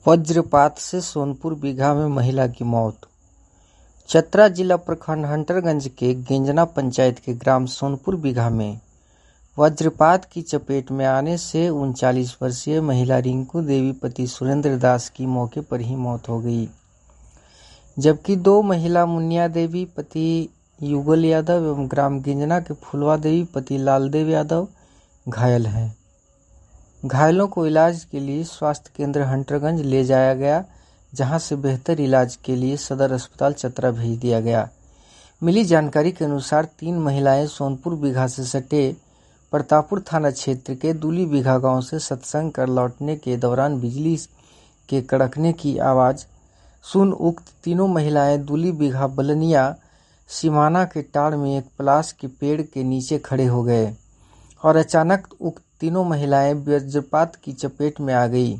वज्रपात से सोनपुर बीघा में महिला की मौत। चतरा जिला प्रखंड हंटरगंज के गेंजना पंचायत के ग्राम सोनपुर बीघा में वज्रपात की चपेट में आने से 39 वर्षीय महिला रिंकू देवी पति सुरेंद्र दास की मौके पर ही मौत हो गई, जबकि दो महिला मुन्निया देवी पति युगल यादव एवं ग्राम गेंजना के फुलवा देवी पति लालदेव यादव घायल हैं। घायलों को इलाज के लिए स्वास्थ्य केंद्र हंटरगंज ले जाया गया, जहां से बेहतर इलाज के लिए सदर अस्पताल चतरा भेज दिया गया। मिली जानकारी के अनुसार 3 महिलाएं सोनपुर बीघा से सटे प्रतापपुर थाना क्षेत्र के दूली बीघा गांव से सत्संग कर लौटने के दौरान बिजली के कड़कने की आवाज सुन उक्त तीनों महिलाएं दूली बीघा बलनिया सीमाना के टाड़ में एक पलाश के पेड़ के नीचे खड़े हो गए और अचानक उक्त तीनों महिलाएं वज्रपात की चपेट में आ गई,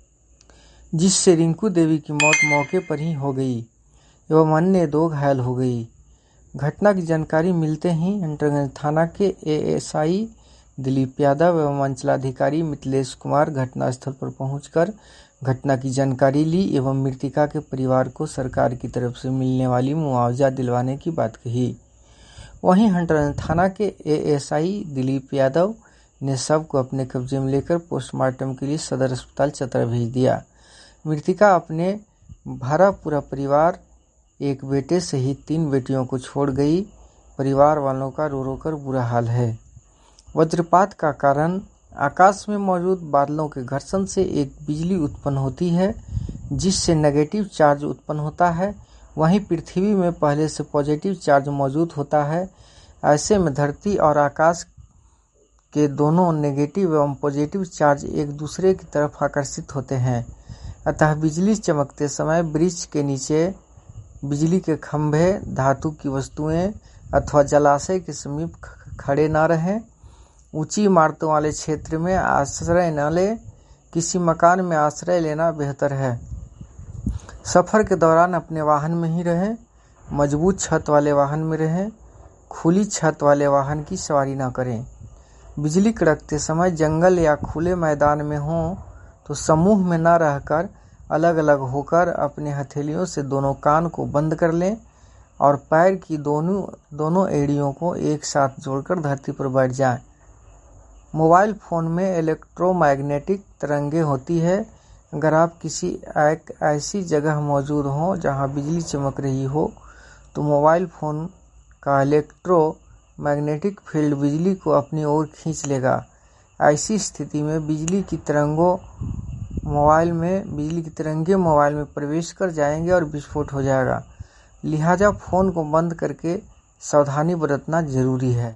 जिससे रिंकू देवी की मौत मौके पर ही हो गई एवं अन्य 2 घायल हो गई। घटना की जानकारी मिलते ही हंटरगंज थाना के एएसआई दिलीप यादव एवं अंचलाधिकारी मिथिलेश कुमार घटनास्थल पर पहुंचकर घटना की जानकारी ली एवं मृतका के परिवार को सरकार की तरफ से मिलने वाली मुआवजा दिलवाने की बात कही। वहीं हंटरगंज थाना के एएसआई दिलीप यादव ने शव को अपने कब्जे में लेकर पोस्टमार्टम के लिए सदर अस्पताल चतरा भेज दिया। मृतका अपने भरा पूरा परिवार, एक बेटे सहित 3 बेटियों को छोड़ गई। परिवार वालों का रो रो कर बुरा हाल है। वज्रपात का कारण आकाश में मौजूद बादलों के घर्षण से एक बिजली उत्पन्न होती है, जिससे नेगेटिव चार्ज उत्पन्न होता है। वहीं पृथ्वी में पहले से पॉजिटिव चार्ज मौजूद होता है। ऐसे में धरती और आकाश के दोनों नेगेटिव एवं पॉजिटिव चार्ज एक दूसरे की तरफ आकर्षित होते हैं। अतः बिजली चमकते समय वृक्ष के नीचे, बिजली के खंभे, धातु की वस्तुएं अथवा जलाशय के समीप खड़े न रहें। ऊंची इमारतों वाले क्षेत्र में आश्रय न लें। किसी मकान में आश्रय लेना बेहतर है। सफर के दौरान अपने वाहन में ही रहें। मजबूत छत वाले वाहन में रहें। खुली छत वाले वाहन की सवारी न करें। बिजली कड़कते समय जंगल या खुले मैदान में हो तो समूह में न रहकर अलग अलग होकर अपने हथेलियों से दोनों कान को बंद कर लें और पैर की दोनों एड़ियों को एक साथ जोड़कर धरती पर बैठ जाएं। मोबाइल फोन में इलेक्ट्रोमैग्नेटिक तरंगें होती है। अगर आप किसी ऐसी जगह मौजूद हो जहां बिजली चमक रही हो तो मोबाइल फोन का इलेक्ट्रोमैग्नेटिक फील्ड बिजली को अपनी ओर खींच लेगा। ऐसी स्थिति में बिजली की तरंगे मोबाइल में प्रवेश कर जाएंगे और विस्फोट हो जाएगा। लिहाजा फोन को बंद करके सावधानी बरतना जरूरी है।